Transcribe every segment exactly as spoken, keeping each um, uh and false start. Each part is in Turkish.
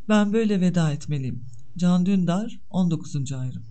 Ben böyle veda etmeliyim. Can Dündar, on dokuzuncu ayrım.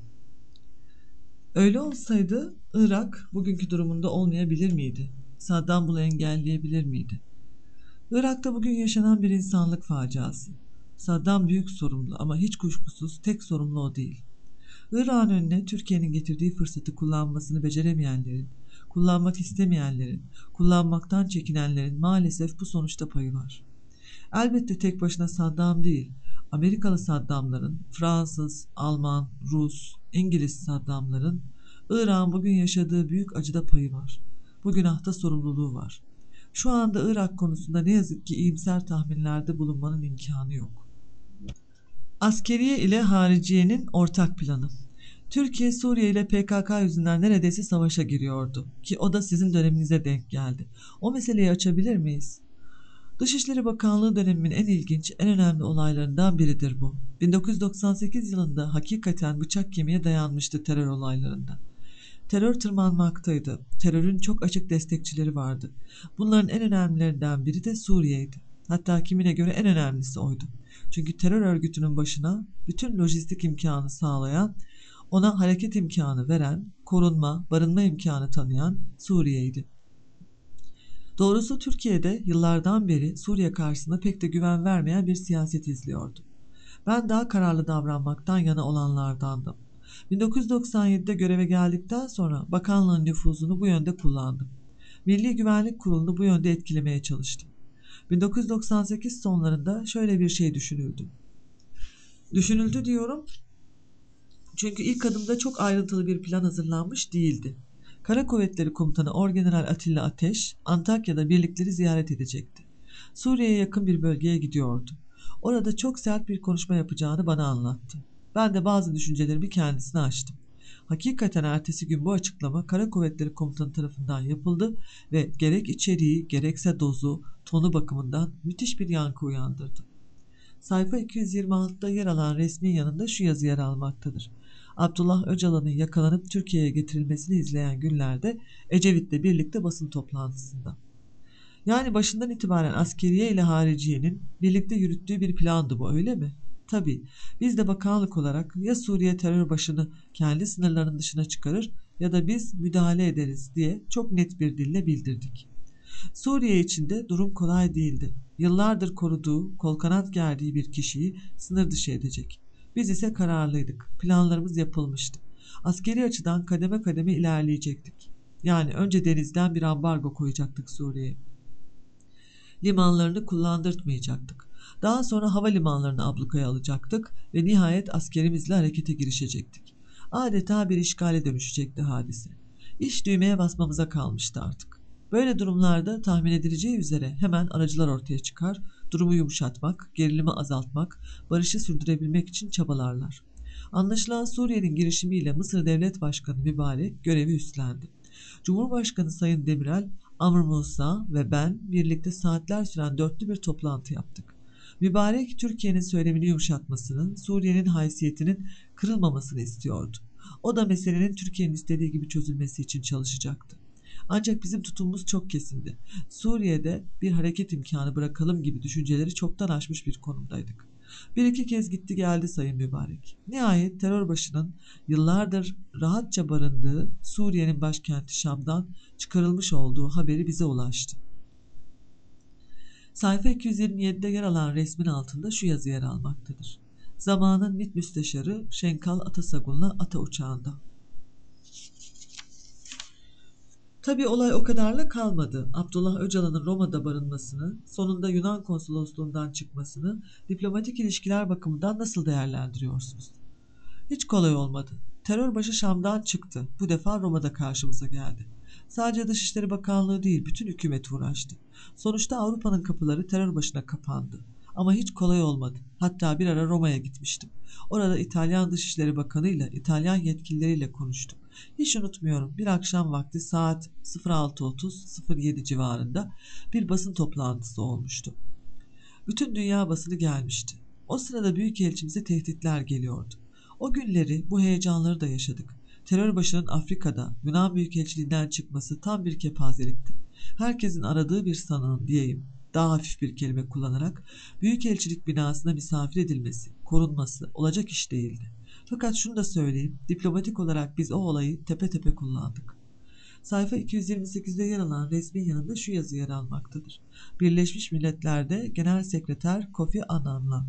Öyle olsaydı Irak bugünkü durumunda olmayabilir miydi? Saddam bunu engelleyebilir miydi? Irak'ta bugün yaşanan bir insanlık faciası. Saddam büyük sorumlu ama hiç kuşkusuz tek sorumlu o değil. Irak'ın önüne Türkiye'nin getirdiği fırsatı kullanmasını beceremeyenlerin, kullanmak istemeyenlerin, kullanmaktan çekinenlerin maalesef bu sonuçta payı var. Elbette tek başına Saddam değil, Amerikalı Saddamların, Fransız, Alman, Rus, İngiliz Saddamların Irak'ın bugün yaşadığı büyük acıda payı var. Bu günahta sorumluluğu var. Şu anda Irak konusunda ne yazık ki iyimser tahminlerde bulunmanın imkanı yok. Askeriye ile hariciyenin ortak planı. Türkiye Suriye ile P K K yüzünden neredeyse savaşa giriyordu ki o da sizin döneminize denk geldi. O meseleyi açabilir miyiz? Dışişleri Bakanlığı dönemimin en ilginç, en önemli olaylarından biridir bu. bin dokuz yüz doksan sekiz yılında hakikaten bıçak kemiğe dayanmıştı terör olaylarında. Terör tırmanmaktaydı. Terörün çok açık destekçileri vardı. Bunların en önemlilerinden biri de Suriye'ydi. Hatta kimine göre en önemlisi oydu. Çünkü terör örgütünün başına bütün lojistik imkanı sağlayan, ona hareket imkanı veren, korunma, barınma imkanı tanıyan Suriye'ydi. Doğrusu Türkiye'de yıllardan beri Suriye karşısında pek de güven vermeyen bir siyaset izliyordu. Ben daha kararlı davranmaktan yana olanlardandım. bin dokuz yüz doksan yedide göreve geldikten sonra bakanlığın nüfuzunu bu yönde kullandım. Milli Güvenlik Kurulu'nu bu yönde etkilemeye çalıştım. bin dokuz yüz doksan sekiz sonlarında şöyle bir şey düşünüldü. Düşünüldü diyorum çünkü ilk adımda çok ayrıntılı bir plan hazırlanmış değildi. Kara Kuvvetleri Komutanı Orgeneral Atilla Ateş, Antakya'da birlikleri ziyaret edecekti. Suriye'ye yakın bir bölgeye gidiyordu. Orada çok sert bir konuşma yapacağını bana anlattı. Ben de bazı düşüncelerimi kendisine açtım. Hakikaten ertesi gün bu açıklama Kara Kuvvetleri Komutanı tarafından yapıldı ve gerek içeriği gerekse dozu, tonu bakımından müthiş bir yankı uyandırdı. Sayfa iki yüz yirmi altıda yer alan resmin yanında şu yazı yer almaktadır. Abdullah Öcalan'ın yakalanıp Türkiye'ye getirilmesini izleyen günlerde Ecevit'le birlikte basın toplantısında. Yani başından itibaren askeriye ile hariciyenin birlikte yürüttüğü bir plandı bu, öyle mi? Tabii biz de bakanlık olarak ya Suriye terör başını kendi sınırlarının dışına çıkarır ya da biz müdahale ederiz diye çok net bir dille bildirdik. Suriye içinde durum kolay değildi. Yıllardır koruduğu, kol kanat gerdiği bir kişiyi sınır dışı edecek. Biz ise kararlıydık. Planlarımız yapılmıştı. Askeri açıdan kademe kademe ilerleyecektik. Yani önce denizden bir ambargo koyacaktık Suriye'ye. Limanlarını kullandırtmayacaktık. Daha sonra havalimanlarını ablukaya alacaktık ve nihayet askerimizle harekete girişecektik. Adeta bir işgale dönüşecekti hadise. İş düğmeye basmamıza kalmıştı artık. Böyle durumlarda tahmin edileceği üzere hemen aracılar ortaya çıkar, durumu yumuşatmak, gerilimi azaltmak, barışı sürdürebilmek için çabalarlar. Anlaşılan Suriye'nin girişimiyle Mısır Devlet Başkanı Mübarek görevi üstlendi. Cumhurbaşkanı Sayın Demirel, Amr Musa ve ben birlikte saatler süren dörtlü bir toplantı yaptık. Mübarek Türkiye'nin söylemini yumuşatmasını, Suriye'nin haysiyetinin kırılmamasını istiyordu. O da meselenin Türkiye'nin istediği gibi çözülmesi için çalışacaktı. Ancak bizim tutumumuz çok kesindi. Suriye'de bir hareket imkanı bırakalım gibi düşünceleri çoktan aşmış bir konumdaydık. Bir iki kez gitti geldi Sayın Mübarek. Nihayet terör başının yıllardır rahatça barındığı Suriye'nin başkenti Şam'dan çıkarılmış olduğu haberi bize ulaştı. Sayfa iki yüz yirmi yedide yer alan resmin altında şu yazı yer almaktadır. Zamanın MİT Müsteşarı Şenkal Atasagun'la ata uçağında. Tabii olay o kadarla kalmadı. Abdullah Öcalan'ın Roma'da barınmasını, sonunda Yunan konsolosluğundan çıkmasını diplomatik ilişkiler bakımından nasıl değerlendiriyorsunuz? Hiç kolay olmadı. Terör başı Şam'dan çıktı. Bu defa Roma'da karşımıza geldi. Sadece Dışişleri Bakanlığı değil, bütün hükümet uğraştı. Sonuçta Avrupa'nın kapıları terör başına kapandı. Ama hiç kolay olmadı. Hatta bir ara Roma'ya gitmiştim. Orada İtalyan Dışişleri Bakanı'yla, İtalyan yetkilileriyle konuştum. Hiç unutmuyorum, bir akşam vakti saat altı otuz yedi civarında bir basın toplantısı olmuştu. Bütün dünya basını gelmişti. O sırada büyükelçimize tehditler geliyordu. O günleri, bu heyecanları da yaşadık. Terör başının Afrika'da Yunan Büyükelçiliğinden çıkması tam bir kepazelikti. Herkesin aradığı bir sanığın diyeyim. daha hafif bir kelime kullanarak büyükelçilik binasına misafir edilmesi, korunması olacak iş değildi. Fakat şunu da söyleyeyim, diplomatik olarak biz o olayı tepe tepe kullandık. Sayfa iki yüz yirmi sekizde yer alan resmin yanında şu yazı yer almaktadır. Birleşmiş Milletler'de Genel Sekreter Kofi Annan'la.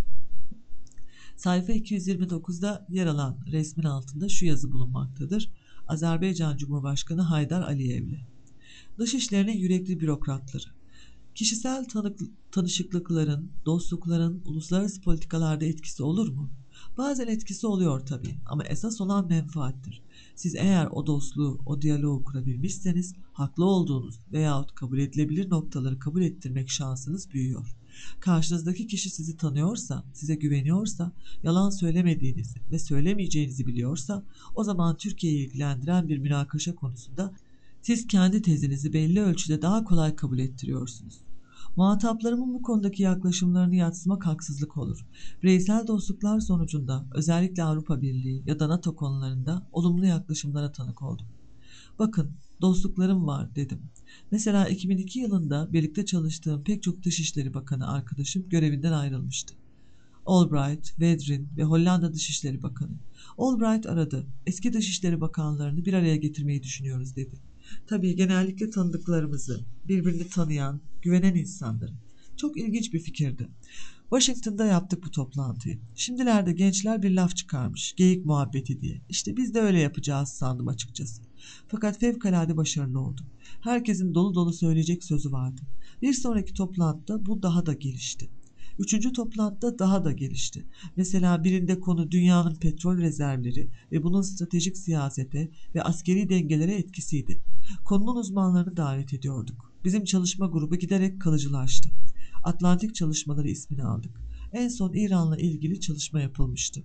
Sayfa iki yüz yirmi dokuzda yer alan resmin altında şu yazı bulunmaktadır. Azerbaycan Cumhurbaşkanı Haydar Aliyev'le. Dışişlerinin yürekli bürokratları. Kişisel tanık, tanışıklıkların, dostlukların uluslararası politikalarda etkisi olur mu? Bazen etkisi oluyor tabii ama esas olan menfaattir. Siz eğer o dostluğu, o diyaloğu kurabilmişseniz haklı olduğunuz veyahut kabul edilebilir noktaları kabul ettirmek şansınız büyüyor. Karşınızdaki kişi sizi tanıyorsa, size güveniyorsa, yalan söylemediğinizi ve söylemeyeceğinizi biliyorsa o zaman Türkiye'yi ilgilendiren bir münakaşa konusunda siz kendi tezinizi belli ölçüde daha kolay kabul ettiriyorsunuz. Muhataplarımın bu konudaki yaklaşımlarını yadsımak haksızlık olur. Bireysel dostluklar sonucunda özellikle Avrupa Birliği ya da NATO konularında olumlu yaklaşımlara tanık oldum. Bakın, dostluklarım var dedim. Mesela iki bin iki yılında birlikte çalıştığım pek çok Dışişleri Bakanı arkadaşım görevinden ayrılmıştı. Albright, Wedrin ve Hollanda Dışişleri Bakanı. Albright aradı. Eski Dışişleri Bakanlarını bir araya getirmeyi düşünüyoruz dedi. Tabii genellikle tanıdıklarımızı, birbirini tanıyan, güvenen insanları. Çok ilginç bir fikirdi. Washington'da yaptık bu toplantıyı. Şimdilerde gençler bir laf çıkarmış, geyik muhabbeti diye. İşte biz de öyle yapacağız sandım açıkçası. Fakat fevkalade başarılı oldum. Herkesin dolu dolu söyleyecek sözü vardı. Bir sonraki toplantıda bu daha da gelişti. Üçüncü toplantıda daha da gelişti. Mesela birinde konu dünyanın petrol rezervleri ve bunun stratejik siyasete ve askeri dengelere etkisiydi. Konunun uzmanlarını davet ediyorduk. Bizim çalışma grubu giderek kalıcılaştı. Atlantik Çalışmaları ismini aldık. En son İran'la ilgili çalışma yapılmıştı.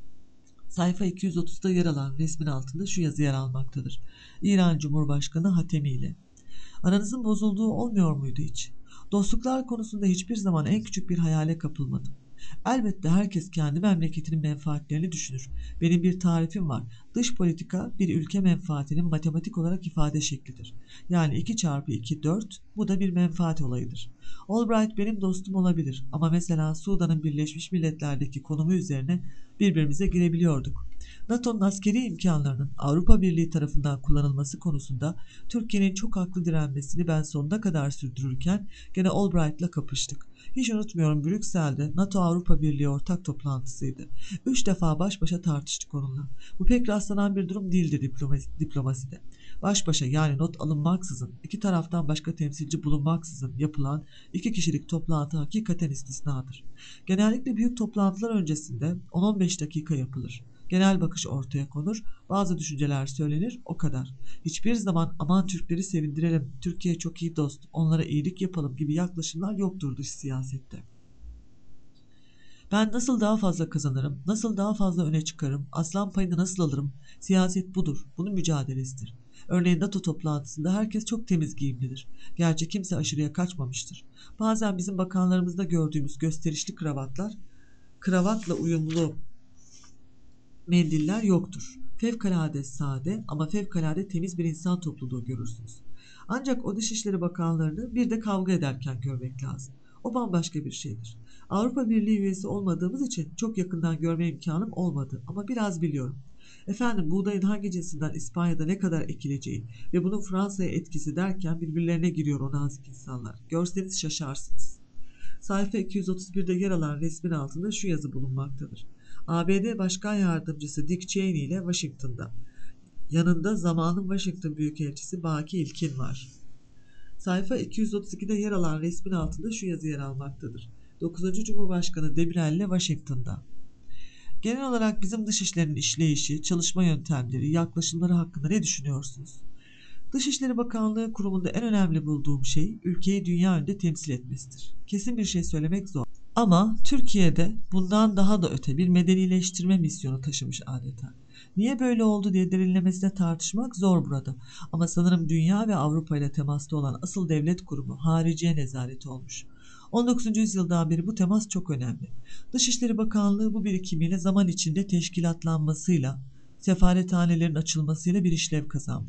Sayfa iki yüz otuzda yer alan resmin altında şu yazı yer almaktadır. İran Cumhurbaşkanı Hatemi ile. Aranızın bozulduğu olmuyor muydu hiç? Dostluklar konusunda hiçbir zaman en küçük bir hayale kapılmadım. Elbette herkes kendi memleketinin menfaatlerini düşünür. Benim bir tarifim var. Dış politika bir ülke menfaatinin matematik olarak ifade şeklidir. Yani iki çarpı iki dört, bu da bir menfaat olayıdır. Albright benim dostum olabilir ama mesela Sudan'ın Birleşmiş Milletler'deki konumu üzerine birbirimize girebiliyorduk. NATO'nun askeri imkanlarının Avrupa Birliği tarafından kullanılması konusunda Türkiye'nin çok haklı direnmesini ben sonuna kadar sürdürürken gene Albright'la kapıştık. Hiç unutmuyorum, Brüksel'de NATO Avrupa Birliği ortak toplantısıydı. Üç defa baş başa tartıştık onunla. Bu pek rastlanan bir durum değildi diplomasi, diplomaside. Baş başa, yani not alınmaksızın, iki taraftan başka temsilci bulunmaksızın yapılan iki kişilik toplantı hakikaten istisnadır. Genellikle büyük toplantılar öncesinde on on beş dakika yapılır. Genel bakış ortaya konur, bazı düşünceler söylenir, o kadar. Hiçbir zaman aman Türkleri sevindirelim, Türkiye çok iyi dost, onlara iyilik yapalım gibi yaklaşımlar yoktur dış siyasette. Ben nasıl daha fazla kazanırım, nasıl daha fazla öne çıkarım, aslan payını nasıl alırım, siyaset budur, bunun mücadelesidir. Örneğin NATO toplantısında herkes çok temiz giyimlidir. Gerçi kimse aşırıya kaçmamıştır. Bazen bizim bakanlarımızda gördüğümüz gösterişli kravatlar, kravatla uyumlu mendiller yoktur. Fevkalade sade ama fevkalade temiz bir insan topluluğu görürsünüz. Ancak o Dışişleri Bakanlarını bir de kavga ederken görmek lazım. O bambaşka bir şeydir. Avrupa Birliği üyesi olmadığımız için çok yakından görme imkanım olmadı ama biraz biliyorum. Efendim, buğdayın hangi cinsinden İspanya'da ne kadar ekileceği ve bunun Fransa'ya etkisi derken birbirlerine giriyor o nazik insanlar. Görseniz şaşarsınız. Sayfa iki yüz otuz birde yer alan resmin altında şu yazı bulunmaktadır. A B D Başkan Yardımcısı Dick Cheney ile Washington'da. Yanında zamanın Washington Büyükelçisi Baki İlkin var. Sayfa iki yüz otuz ikide yer alan resmin altında şu yazı yer almaktadır. dokuzuncu Cumhurbaşkanı Demirel ile Washington'da. Genel olarak bizim dışişlerinin işleyişi, çalışma yöntemleri, yaklaşımları hakkında ne düşünüyorsunuz? Dışişleri Bakanlığı kurumunda en önemli bulduğum şey ülkeyi dünya önünde temsil etmesidir. Kesin bir şey söylemek zor. Ama Türkiye'de bundan daha da öte bir medenileştirme misyonu taşımış adeta. Niye böyle oldu diye derinlemesine tartışmak zor burada. Ama sanırım dünya ve Avrupa ile temasta olan asıl devlet kurumu Hariciye Nezareti olmuş. on dokuzuncu yüzyıldan beri bu temas çok önemli. Dışişleri Bakanlığı bu birikimiyle zaman içinde teşkilatlanmasıyla, sefarethanelerin açılmasıyla bir işlev kazanmış.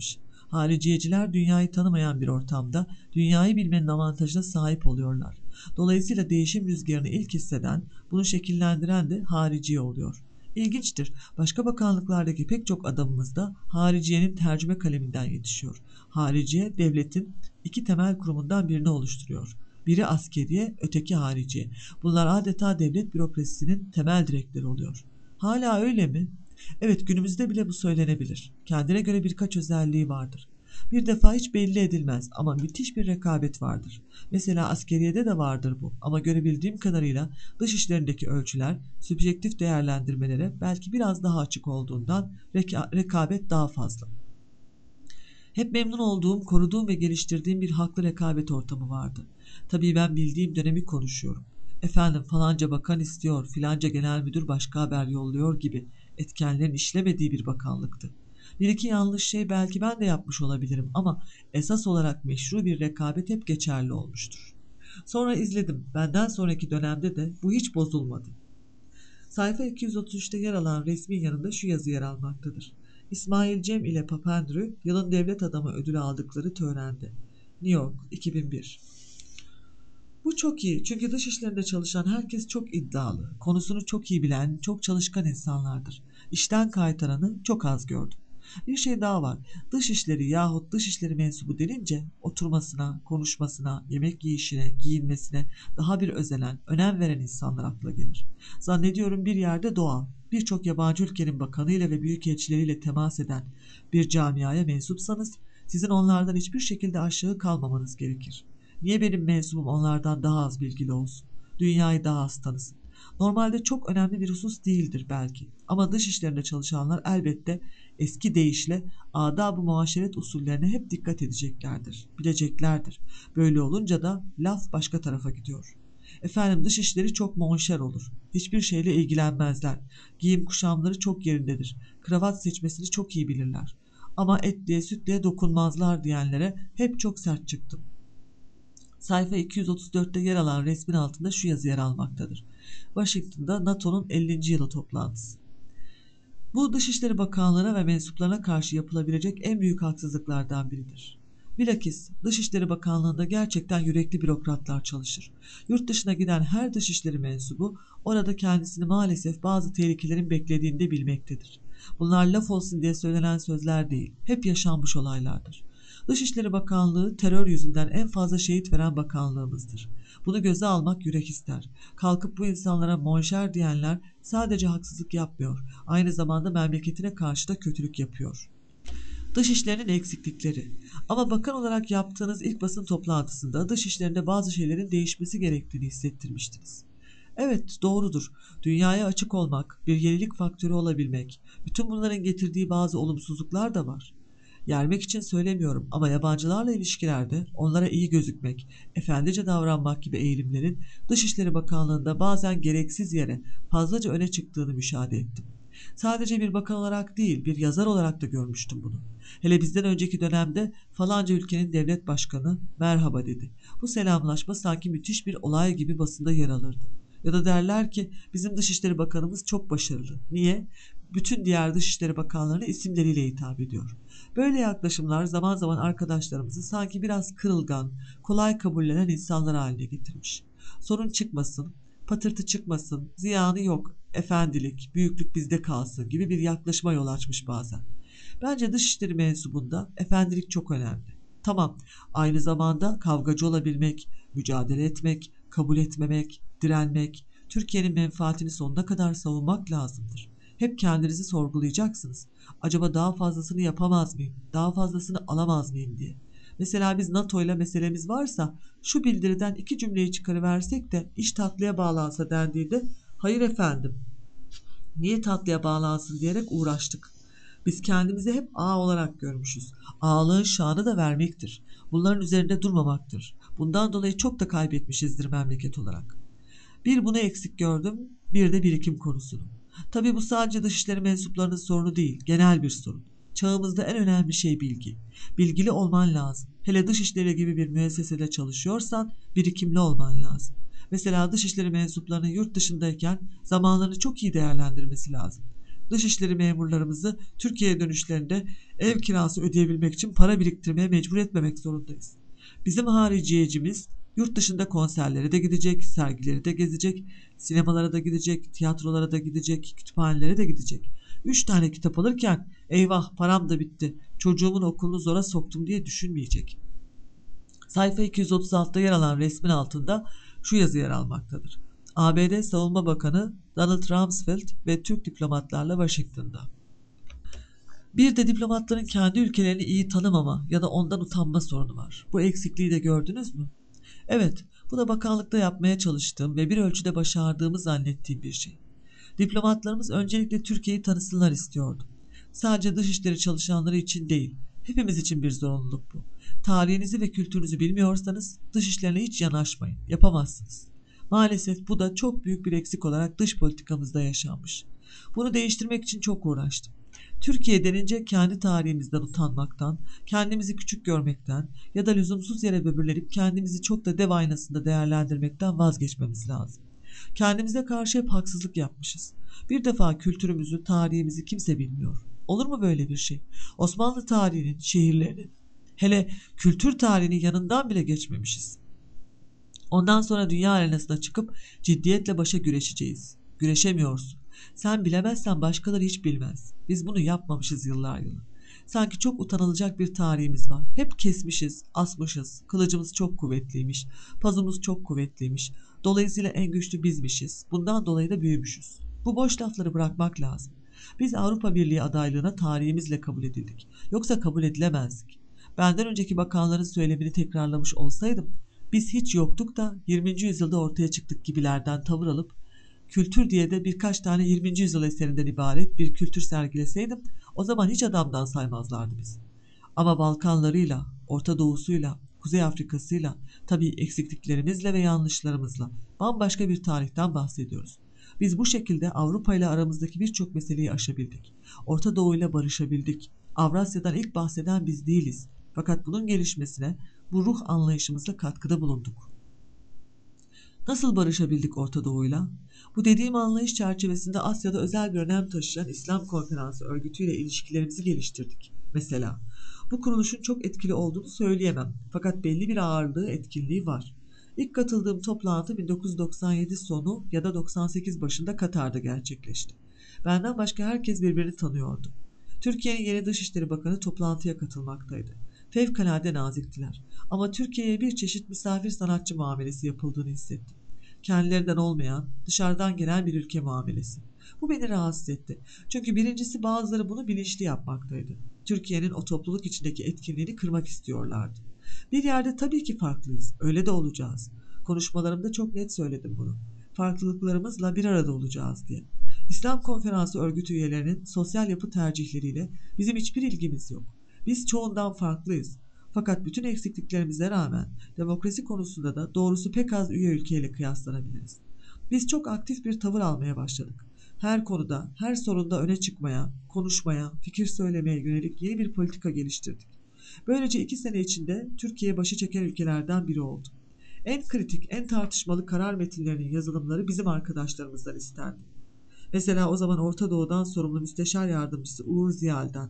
Hariciyeciler dünyayı tanımayan bir ortamda dünyayı bilmenin avantajına sahip oluyorlar. Dolayısıyla değişim rüzgarını ilk hisseden, bunu şekillendiren de hariciye oluyor. İlginçtir. Başka bakanlıklardaki pek çok adamımız da hariciyenin tercüme kaleminden yetişiyor. Hariciye devletin iki temel kurumundan birini oluşturuyor. Biri askeriye, öteki hariciye. Bunlar adeta devlet bürokrasisinin temel direkleri oluyor. Hala öyle mi? Evet, günümüzde bile bu söylenebilir. Kendine göre birkaç özelliği vardır. Bir defa hiç belli edilmez ama müthiş bir rekabet vardır. Mesela askeriyede de vardır bu ama görebildiğim kadarıyla dış işlerindeki ölçüler sübjektif değerlendirmelere belki biraz daha açık olduğundan reka- rekabet daha fazla. Hep memnun olduğum, koruduğum ve geliştirdiğim bir haklı rekabet ortamı vardı. Tabii ben bildiğim dönemi konuşuyorum. Efendim falanca bakan istiyor, filanca genel müdür başka haber yolluyor gibi etkenlerin işlemediği bir bakanlıktı. Bir iki yanlış şey belki ben de yapmış olabilirim ama esas olarak meşru bir rekabet hep geçerli olmuştur. Sonra izledim. Benden sonraki dönemde de bu hiç bozulmadı. Sayfa iki yüz otuz üçte yer alan resmin yanında şu yazı yer almaktadır. İsmail Cem ile Papandreou yılın devlet adamı ödülü aldıkları törende. New York, iki bin bir. Bu çok iyi çünkü dış işlerinde çalışan herkes çok iddialı, konusunu çok iyi bilen, çok çalışkan insanlardır. İşten kaytaranı çok az gördüm. Bir şey daha var. Dış işleri yahut dış işleri mensubu denince oturmasına, konuşmasına, yemek yiyişine, giyinmesine daha bir özenen, önem veren insanlar akla gelir. Zannediyorum bir yerde doğal. Birçok yabancı ülkenin bakanıyla ve büyükelçileriyle temas eden bir camiaya mensupsanız sizin onlardan hiçbir şekilde aşağı kalmamanız gerekir. Niye benim mensubum onlardan daha az bilgili olsun? Dünyayı daha az tanısın. Normalde çok önemli bir husus değildir belki. Ama dış işlerinde çalışanlar elbette eski deyişle adab-ı muaşeret usullerine hep dikkat edeceklerdir, bileceklerdir. Böyle olunca da laf başka tarafa gidiyor. Efendim dış işleri çok monşer olur. Hiçbir şeyle ilgilenmezler. Giyim kuşamları çok yerindedir. Kravat seçmesini çok iyi bilirler. Ama etliye sütlüye dokunmazlar diyenlere hep çok sert çıktım. Sayfa iki yüz otuz dörtte yer alan resmin altında şu yazı yer almaktadır. Washington'da NATO'nun ellinci yılı toplantısı. Bu Dışişleri Bakanlığı'na ve mensuplarına karşı yapılabilecek en büyük haksızlıklardan biridir. Bilakis Dışişleri Bakanlığı'nda gerçekten yürekli bürokratlar çalışır. Yurt dışına giden her dışişleri mensubu orada kendisini maalesef bazı tehlikelerin beklediğini de bilmektedir. Bunlar laf olsun diye söylenen sözler değil, hep yaşanmış olaylardır. Dışişleri Bakanlığı terör yüzünden en fazla şehit veren bakanlığımızdır. Bunu göze almak yürek ister. Kalkıp bu insanlara monşer diyenler sadece haksızlık yapmıyor, aynı zamanda memleketine karşı da kötülük yapıyor. Dışişlerinin eksiklikleri. Ama bakan olarak yaptığınız ilk basın toplantısında dışişlerinde bazı şeylerin değişmesi gerektiğini hissettirmiştiniz. Evet, doğrudur. Dünyaya açık olmak, bir yenilik faktörü olabilmek, bütün bunların getirdiği bazı olumsuzluklar da var. Yermek için söylemiyorum ama yabancılarla ilişkilerde onlara iyi gözükmek, efendice davranmak gibi eğilimlerin Dışişleri Bakanlığı'nda bazen gereksiz yere fazlaca öne çıktığını müşahede ettim. Sadece bir bakan olarak değil, bir yazar olarak da görmüştüm bunu. Hele bizden önceki dönemde falanca ülkenin devlet başkanı merhaba dedi. Bu selamlaşma sanki müthiş bir olay gibi basında yer alırdı. Ya da derler ki bizim Dışişleri Bakanımız çok başarılı. Niye? Bütün diğer Dışişleri Bakanlarına isimleriyle hitap ediyor. Böyle yaklaşımlar zaman zaman arkadaşlarımızı sanki biraz kırılgan, kolay kabullenen insanlar haline getirmiş. Sorun çıkmasın, patırtı çıkmasın, ziyanı yok, efendilik, büyüklük bizde kalsın gibi bir yaklaşıma yol açmış bazen. Bence dışişleri mensubunda efendilik çok önemli. Tamam, aynı zamanda kavgacı olabilmek, mücadele etmek, kabul etmemek, direnmek, Türkiye'nin menfaatini sonuna kadar savunmak lazımdır. Hep kendinizi sorgulayacaksınız. Acaba daha fazlasını yapamaz mıyım? Daha fazlasını alamaz mıyım diye. Mesela biz NATO ile meselemiz varsa şu bildiriden iki cümleyi çıkarıversek de iş tatlıya bağlansa dendiğinde hayır efendim niye tatlıya bağlansın diyerek uğraştık. Biz kendimizi hep ağa olarak görmüşüz. Ağalığın şanı da vermektir. Bunların üzerinde durmamaktır. Bundan dolayı çok da kaybetmişizdir memleket olarak. Bir bunu eksik gördüm, bir de birikim konusunu. Tabii bu sadece dışişleri mensuplarının sorunu değil, genel bir sorun. Çağımızda en önemli şey bilgi. Bilgili olman lazım. Hele dışişleri gibi bir müessesede çalışıyorsan birikimli olman lazım. Mesela dışişleri mensuplarının yurt dışındayken zamanlarını çok iyi değerlendirmesi lazım. Dışişleri memurlarımızı Türkiye'ye dönüşlerinde Ev kirası ödeyebilmek için para biriktirmeye mecbur etmemek zorundayız. Bizim hariciyecimiz yurt dışında konserlere de gidecek, sergileri de gezecek, sinemalara da gidecek, tiyatrolara da gidecek, kütüphanelere de gidecek. Üç tane kitap alırken eyvah param da bitti, çocuğumun okulunu zora soktum diye düşünmeyecek. Sayfa iki yüz otuz altıda yer alan resmin altında şu yazı yer almaktadır. A B D Savunma Bakanı Donald Rumsfeld ve Türk diplomatlarla Washington'da. Bir de diplomatların kendi ülkelerini iyi tanımama ya da ondan utanma sorunu var. Bu eksikliği de gördünüz mü? Evet, bu da bakanlıkta yapmaya çalıştığım ve bir ölçüde başardığımı zannettiğim bir şey. Diplomatlarımız öncelikle Türkiye'yi tanısınlar istiyordu. Sadece dışişleri çalışanları için değil, hepimiz için bir zorunluluk bu. Tarihinizi ve kültürünüzü bilmiyorsanız dışişlerine hiç yanaşmayın, yapamazsınız. Maalesef bu da çok büyük bir eksik olarak dış politikamızda yaşanmış. Bunu değiştirmek için çok uğraştım. Türkiye denince kendi tarihimizden utanmaktan, kendimizi küçük görmekten ya da lüzumsuz yere böbürlenip kendimizi çok da dev aynasında değerlendirmekten vazgeçmemiz lazım. Kendimize karşı hep haksızlık yapmışız. Bir defa kültürümüzü, tarihimizi kimse bilmiyor. Olur mu böyle bir şey? Osmanlı tarihinin, şehirlerinin, hele kültür tarihinin yanından bile geçmemişiz. Ondan sonra dünya arenasına çıkıp ciddiyetle başa güreşeceğiz. Güreşemiyorsun. Sen bilemezsen başkaları hiç bilmez. Biz bunu yapmamışız yıllar yılı. Sanki çok utanılacak bir tarihimiz var. Hep kesmişiz, asmışız. Kılıcımız çok kuvvetliymiş. Pazumuz çok kuvvetliymiş. Dolayısıyla en güçlü bizmişiz. Bundan dolayı da büyümüşüz. Bu boş lafları bırakmak lazım. Biz Avrupa Birliği adaylığına tarihimizle kabul edildik. Yoksa kabul edilemezdik. Benden önceki bakanların söylemini tekrarlamış olsaydım, biz hiç yoktuk da yirminci yüzyılda ortaya çıktık gibilerden tavır alıp kültür diye de birkaç tane yirminci yüzyıl eserinden ibaret bir kültür sergileseydim o zaman hiç adamdan saymazlardı bizi. Ama Balkanlarıyla, Orta Doğu'suyla, Kuzey Afrika'sıyla, tabii eksikliklerimizle ve yanlışlarımızla bambaşka bir tarihten bahsediyoruz. Biz bu şekilde Avrupa ile aramızdaki birçok meseleyi aşabildik. Orta Doğu ile barışabildik. Avrasya'dan ilk bahseden biz değiliz. Fakat bunun gelişmesine bu ruh anlayışımızla katkıda bulunduk. Nasıl barışabildik Orta Doğu'yla? Bu dediğim anlayış çerçevesinde Asya'da özel bir önem taşıyan İslam Konferansı örgütüyle ilişkilerimizi geliştirdik. Mesela bu kuruluşun çok etkili olduğunu söyleyemem. Fakat belli bir ağırlığı, etkinliği var. İlk katıldığım toplantı bin dokuz yüz doksan yedi sonu ya da doksan sekiz başında Katar'da gerçekleşti. Benden başka herkes birbirini tanıyordu. Türkiye'nin yeni Dışişleri Bakanı toplantıya katılmaktaydı. Fevkalade naziktiler. Ama Türkiye'ye bir çeşit misafir sanatçı muamelesi yapıldığını hissettim. Kendilerinden olmayan, dışarıdan gelen bir ülke muamelesi. Bu beni rahatsız etti. Çünkü birincisi bazıları bunu bilinçli yapmaktaydı. Türkiye'nin o topluluk içindeki etkinliğini kırmak istiyorlardı. Bir yerde tabii ki farklıyız. Öyle de olacağız. Konuşmalarımda çok net söyledim bunu. Farklılıklarımızla bir arada olacağız diye. İslam Konferansı örgütü üyelerinin sosyal yapı tercihleriyle bizim hiçbir ilgimiz yok. Biz çoğundan farklıyız. Fakat bütün eksikliklerimize rağmen demokrasi konusunda da doğrusu pek az üye ülkeyle kıyaslanabiliriz. Biz çok aktif bir tavır almaya başladık. Her konuda, her sorunda öne çıkmaya, konuşmaya, fikir söylemeye yönelik yeni bir politika geliştirdik. Böylece iki sene içinde Türkiye başı çeken ülkelerden biri oldu. En kritik, en tartışmalı karar metinlerinin yazılımları bizim arkadaşlarımızdan istendi. Mesela o zaman Orta Doğu'dan sorumlu müsteşar yardımcısı Uğur Ziyal'den.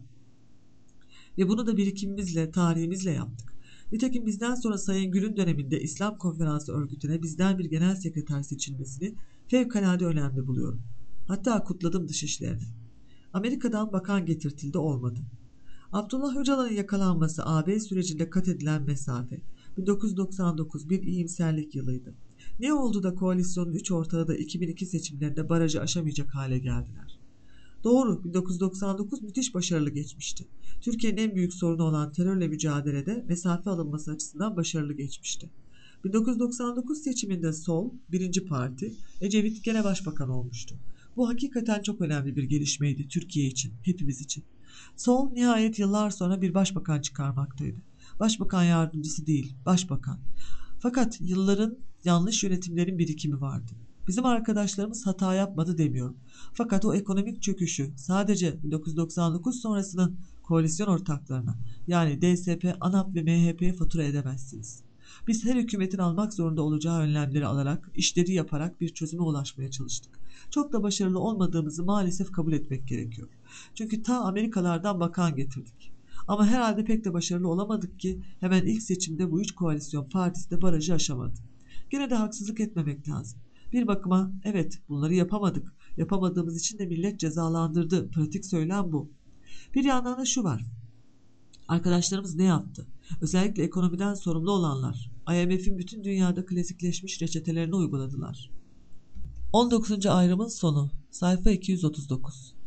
Ve bunu da birikimimizle, tarihimizle yaptık. Nitekim bizden sonra Sayın Gül'ün döneminde İslam Konferansı örgütüne bizden bir genel sekreter seçilmesini fevkalade önemli buluyorum. Hatta kutladım dışişlerini. Amerika'dan bakan getirtildi, olmadı. Abdullah Öcalan'ın yakalanması A B sürecinde kat edilen mesafe. bin dokuz yüz doksan dokuz bir iyimserlik yılıydı. Ne oldu da koalisyonun üç ortağı da iki bin iki seçimlerinde barajı aşamayacak hale geldiler? Doğru, bin dokuz yüz doksan dokuz müthiş başarılı geçmişti. Türkiye'nin en büyük sorunu olan terörle mücadelede mesafe alınması açısından başarılı geçmişti. bin dokuz yüz doksan dokuz seçiminde Sol, birinci parti, Ecevit gene başbakan olmuştu. Bu hakikaten çok önemli bir gelişmeydi Türkiye için, hepimiz için. Sol nihayet yıllar sonra bir başbakan çıkarmaktaydı. Başbakan yardımcısı değil, başbakan. Fakat yılların yanlış yönetimlerin birikimi vardı. Bizim arkadaşlarımız hata yapmadı demiyorum. Fakat o ekonomik çöküşü sadece bin dokuz yüz doksan dokuz sonrasının koalisyon ortaklarına, yani D S P, ANAP ve M H P'ye fatura edemezsiniz. Biz her hükümetin almak zorunda olacağı önlemleri alarak, işleri yaparak bir çözüme ulaşmaya çalıştık. Çok da başarılı olmadığımızı maalesef kabul etmek gerekiyor. Çünkü ta Amerikalardan bakan getirdik. Ama herhalde pek de başarılı olamadık ki hemen ilk seçimde bu üç koalisyon partisi de barajı aşamadı. Gene de haksızlık etmemek lazım. Bir bakıma evet bunları yapamadık. Yapamadığımız için de millet cezalandırdı. Pratik söylem bu. Bir yandan da şu var. Arkadaşlarımız ne yaptı? Özellikle ekonomiden sorumlu olanlar I M F'in bütün dünyada klasikleşmiş reçetelerini uyguladılar. on dokuzuncu ayrımın sonu. Sayfa iki yüz otuz dokuz.